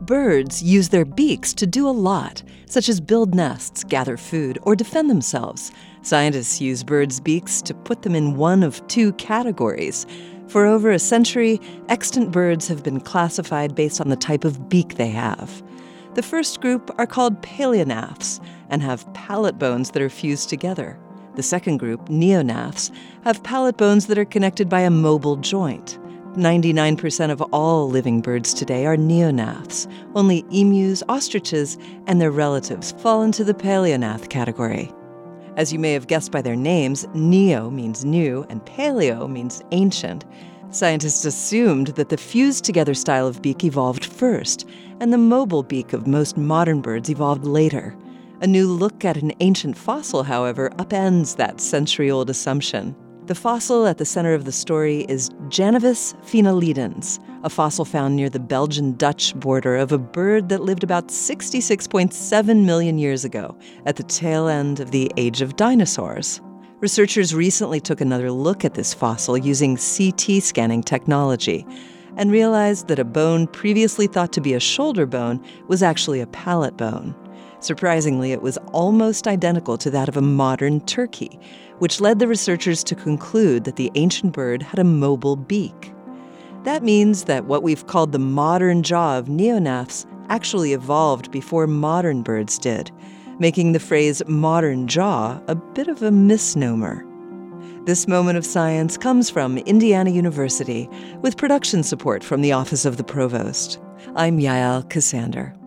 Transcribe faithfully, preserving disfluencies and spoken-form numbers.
Birds use their beaks to do a lot, such as build nests, gather food, or defend themselves. Scientists use birds' beaks to put them in one of two categories. For over a century, extant birds have been classified based on the type of beak they have. The first group are called paleognaths and have palate bones that are fused together. The second group, neognaths, have palate bones that are connected by a mobile joint. ninety-nine percent of all living birds today are neognaths. Only emus, ostriches, and their relatives fall into the paleognath category. As you may have guessed by their names, neo means new and paleo means ancient. Scientists assumed that the fused-together style of beak evolved first, and the mobile beak of most modern birds evolved later. A new look at an ancient fossil, however, upends that century-old assumption. The fossil at the center of the story is Janavis phoenolidens, a fossil found near the Belgian-Dutch border of a bird that lived about sixty-six point seven million years ago, at the tail end of the age of dinosaurs. Researchers recently took another look at this fossil using C T scanning technology and realized that a bone previously thought to be a shoulder bone was actually a palate bone. Surprisingly, it was almost identical to that of a modern turkey, which led the researchers to conclude that the ancient bird had a mobile beak. That means that what we've called the modern jaw of neognaths actually evolved before modern birds did, making the phrase modern jaw a bit of a misnomer. This moment of science comes from Indiana University, with production support from the Office of the Provost. I'm Yael Ksander.